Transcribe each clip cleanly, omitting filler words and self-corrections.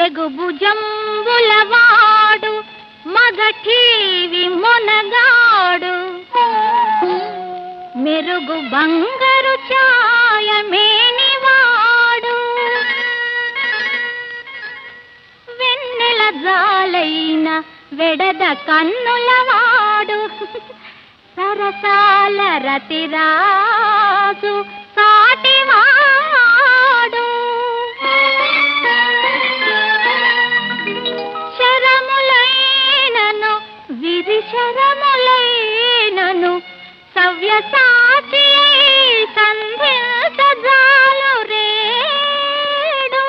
తెగుభుజంబులవాడు మగఠీవి మొనగాడు మెరుగు బంగారు ఛాయమేనివాడు వెన్నెల జాలైన వెడద కన్నులవాడు సరసాల రతిరాజు సాటివాడు శరములైనను విరిశరములైనను సవ్యసాచి సంధ్యజాలు రేడు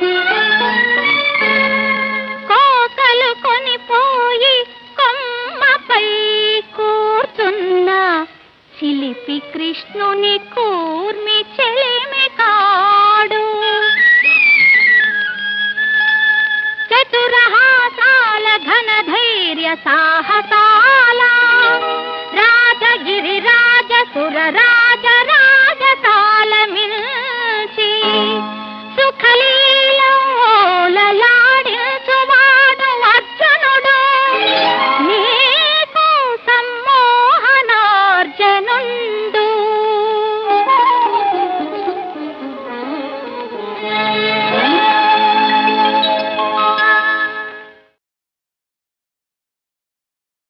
కోకలు కొనిపోయి కొమ్మపై కూర్చున్న చిలిపి కృష్ణుని కూర్మి చెలిమి కాడు చతురహాసాల ఘన ధైర్య సాహస